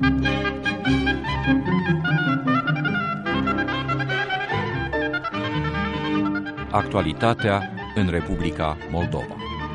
Actualitatea în Republica Moldova.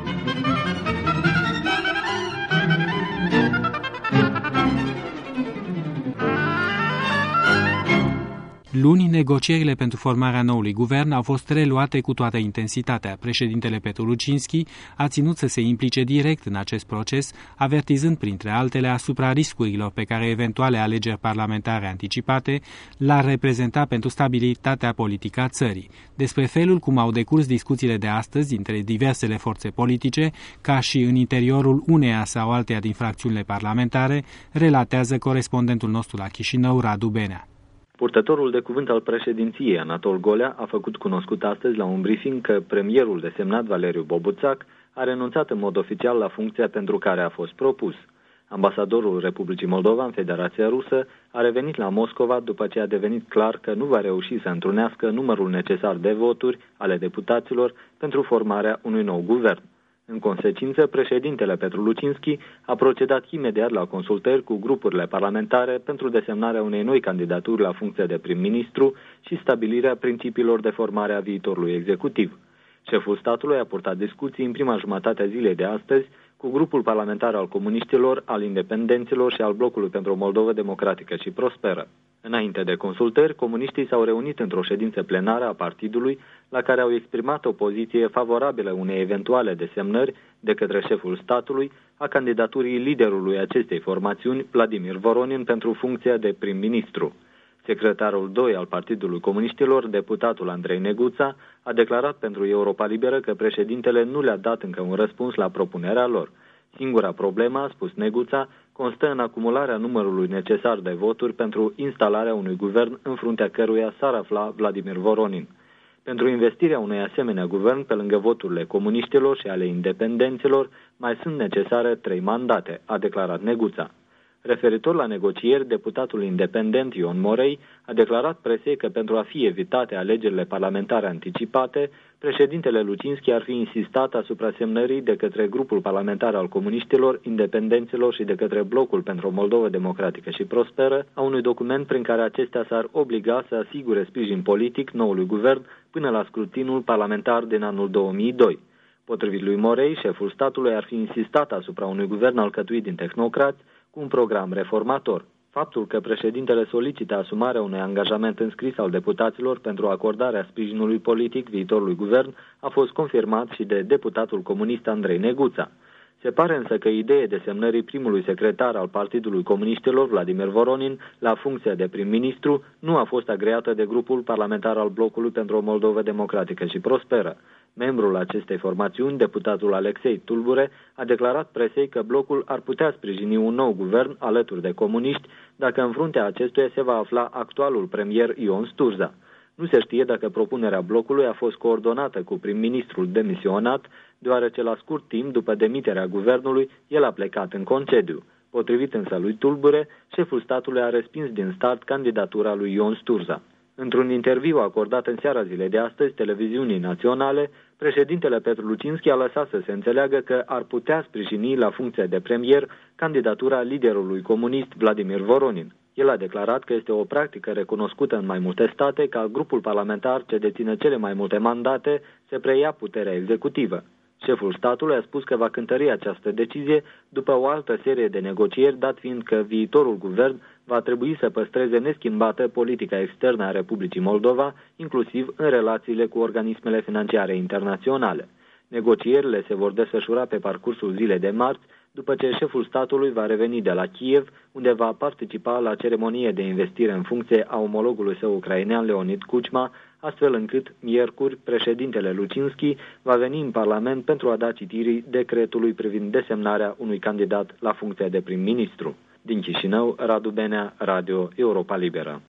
Luni, negocierile pentru formarea noului guvern au fost reluate cu toată intensitatea. Președintele Petru Lucinski a ținut să se implice direct în acest proces, avertizând printre altele asupra riscurilor pe care eventuale alegeri parlamentare anticipate l-ar reprezenta pentru stabilitatea politică a țării. Despre felul cum au decurs discuțiile de astăzi între diversele forțe politice, ca și în interiorul uneia sau alteia din fracțiunile parlamentare, relatează corespondentul nostru la Chișinău, Radu Benea. Purtătorul de cuvânt al președinției, Anatol Golea, a făcut cunoscut astăzi la un briefing că premierul desemnat Valeriu Bobuțac a renunțat în mod oficial la funcția pentru care a fost propus. Ambasadorul Republicii Moldova în Federația Rusă a revenit la Moscova după ce a devenit clar că nu va reuși să întrunească numărul necesar de voturi ale deputaților pentru formarea unui nou guvern. În consecință, președintele Petru Lucinski a procedat imediat la consultări cu grupurile parlamentare pentru desemnarea unei noi candidaturi la funcția de prim-ministru și stabilirea principiilor de formare a viitorului executiv. Șeful statului a purtat discuții în prima jumătate a zilei de astăzi cu grupul parlamentar al comuniștilor, al independenților și al Blocului pentru o Moldovă democratică și prosperă. Înainte de consultări, comuniștii s-au reunit într-o ședință plenară a partidului, la care au exprimat o poziție favorabilă unei eventuale desemnări de către șeful statului a candidaturii liderului acestei formațiuni, Vladimir Voronin, pentru funcția de prim-ministru. Secretarul 2 al Partidului Comuniștilor, deputatul Andrei Neguța, a declarat pentru Europa Liberă că președintele nu le-a dat încă un răspuns la propunerea lor. Singura problemă, a spus Neguța, constă în acumularea numărului necesar de voturi pentru instalarea unui guvern în fruntea căruia s-ar afla Vladimir Voronin. Pentru investirea unui asemenea guvern, pe lângă voturile comuniștilor și ale independenților, mai sunt necesare 3 mandate, a declarat Neguța. Referitor la negocieri, deputatul independent Ion Morei a declarat presei că pentru a fi evitate alegerile parlamentare anticipate, președintele Lucinski ar fi insistat asupra semnării de către grupul parlamentar al comuniștilor, independenților și de către Blocul pentru o Moldovă democratică și prosperă a unui document prin care acestea s-ar obliga să asigure sprijin politic noului guvern până la scrutinul parlamentar din anul 2002. Potrivit lui Morei, șeful statului ar fi insistat asupra unui guvern alcătuit din tehnocrați cu un program reformator. Faptul că președintele solicită asumarea unui angajament înscris al deputaților pentru acordarea sprijinului politic viitorului guvern a fost confirmat și de deputatul comunist Andrei Neguța. Se pare însă că ideea desemnării primului secretar al Partidului Comuniștilor, Vladimir Voronin, la funcția de prim-ministru, nu a fost agreată de grupul parlamentar al Blocului pentru o Moldovă democratică și prosperă. Membrul acestei formațiuni, deputatul Alexei Tulbure, a declarat presei că Blocul ar putea sprijini un nou guvern alături de comuniști dacă în fruntea acestuia se va afla actualul premier Ion Sturza. Nu se știe dacă propunerea Blocului a fost coordonată cu prim-ministrul demisionat, deoarece la scurt timp după demiterea guvernului, el a plecat în concediu. Potrivit însă lui Tulbure, șeful statului a respins din start candidatura lui Ion Sturza. Într-un interviu acordat în seara zilei de astăzi televiziunii naționale, președintele Petru Lucinski a lăsat să se înțeleagă că ar putea sprijini la funcția de premier candidatura liderului comunist Vladimir Voronin. El a declarat că este o practică recunoscută în mai multe state ca grupul parlamentar ce deține cele mai multe mandate să preia puterea executivă. Șeful statului a spus că va cântări această decizie după o altă serie de negocieri, dat fiind că viitorul guvern va trebui să păstreze neschimbată politica externă a Republicii Moldova, inclusiv în relațiile cu organismele financiare internaționale. Negocierile se vor desfășura pe parcursul zilei de marți, după ce șeful statului va reveni de la Kiev, unde va participa la ceremonie de investire în funcție a omologului său ucrainean Leonid Kuchma, astfel încât, miercuri, președintele Lucinski va veni în Parlament pentru a da citirii decretului privind desemnarea unui candidat la funcția de prim-ministru. Din Chișinău, Radu Benea, Radio Europa Liberă.